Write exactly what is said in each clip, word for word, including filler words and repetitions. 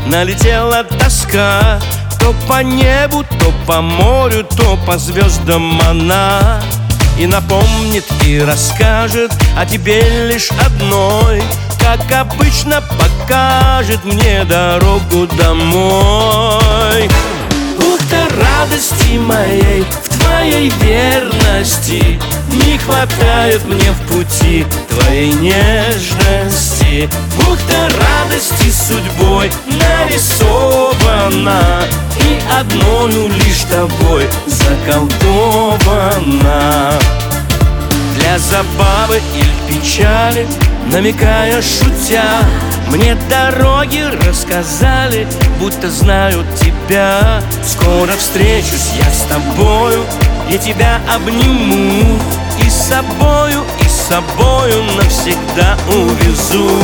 налетела тоска. То по небу, то по морю, то по звездам она и напомнит, и расскажет о тебе лишь одной. Как обычно, покажет мне дорогу домой. Ух-то радости моей в твоей верности, не хватает мне в пути твоей нежности. Ух-то радости судьбой нарисована, и одною лишь тобой заколдована. Для забавы или печали, намекая, шутя, мне дороги рассказали, будто знают тебя. Скоро встречусь я с тобою, я тебя обниму, и с собою, и с собою навсегда увезу.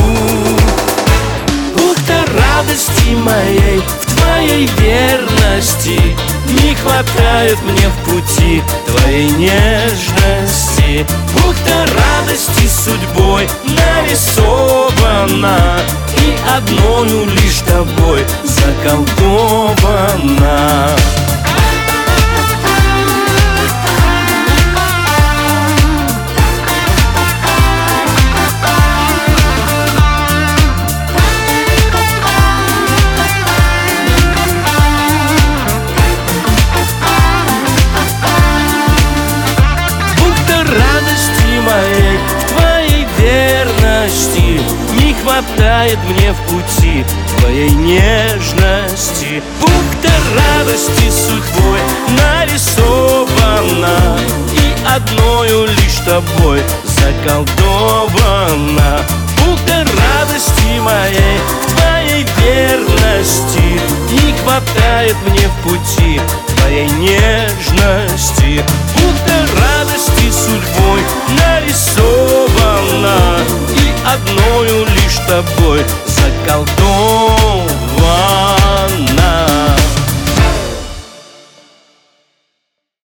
Ух-то радости моей в твоей верности, не хватает мне в пути твоей нежности. Ух-то радости судьбой нарисована, и одною лишь тобой заколдована. В твоей верности не хватает мне в пути твоей нежности. Ух-то радости судьбой нарисована, и одною лишь тобой заколдована. Ух-то радости моей в твоей верности не хватает мне в пути твоей нежности. Ух-то радости судьбой нарисована, и одною лишь тобой заколдована.